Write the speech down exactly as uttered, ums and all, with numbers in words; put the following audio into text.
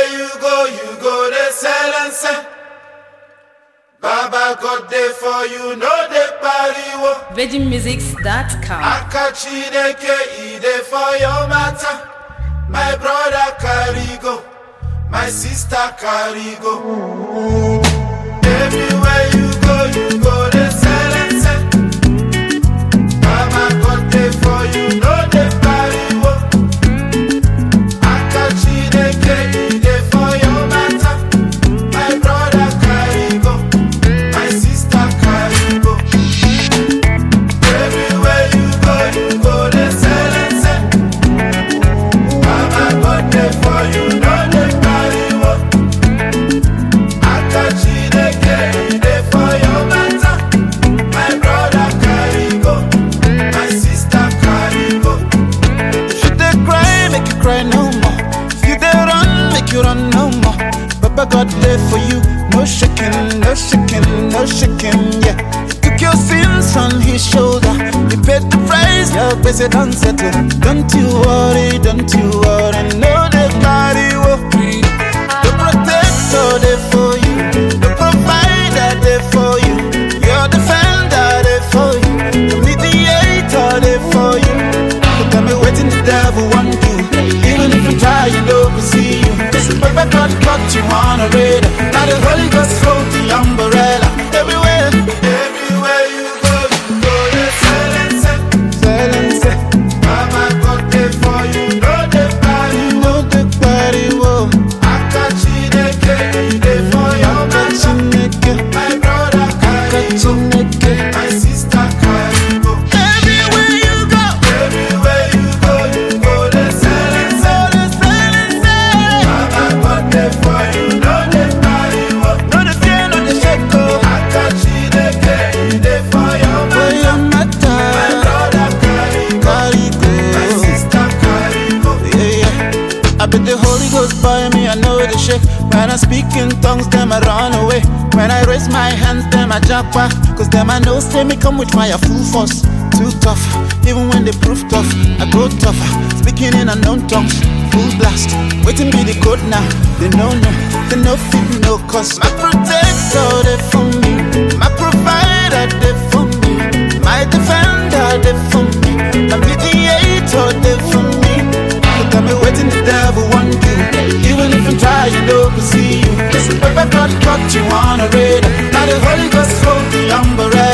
Everywhere you go, you go they sell and sell. Baba got there for you, no they party wo. Virgin Musics dot com. Akachi deke ide for your matter. My brother carry go, my sister carry go. Everywhere you go, you go they sell and sell. Baba got there for you, no they party wo. Akachi deke ide for your matter. My brother carry go, my sister carry go. Everywhere you go, you go they sell and sell. Baba got there for you, no they party wo. Akachi deke ide for your matter. My brother carry go, my sister carry go. If you dey cry, make you cry no more. If you dey run, make you run no more. Baba God there for you, no shaking, no shaking, no shaking, yeah. He took your sins on his shoulder. He paid the price, your basic unsettled. Don't you worry, don't you worry, no the body will free. The protector there for you, the provider there for you, your defender there for you, the mediator there for you. But tell me waiting the devil want to. Even if you try, you know we see you. But God got you on a radar. Now the Holy Ghost hold the umbrella. Everywhere, Everywhere you go, you go they sell and sell. sell and sell. Baba got there for you, no they party You wo. know the body, whoa. Akachi deke ide for your matter. Chineke, My brother carry go, Chineke. my sister carry go. Everywhere you go, Everywhere you go, you go they sell and sell. all the sell and sell. Baba got there for you, no they party wo. No the fear, no the shake, oh. Akachi deke ide for your For matter. your My matter, brother carry go, carry my go. sister carry go. Yeah, yeah. I bet the Holy Ghost by me, I know the shake. When I speak in tongues, them I run away. When I raise my hands, them I jump back. Cause them I know say me come with fire full force. Too tough, even when they prove tough, I go tougher. Speaking in unknown tongues, full blast. Waiting be the code now. They know no, they know fit no cause. My protector they for me, my provider they for me, my defender they for me, my mediator they for me. But tell me waiting the devil want you. Even if you try, you know we see you. But God got you on a radar. Now the Holy Ghost hold the umbrella.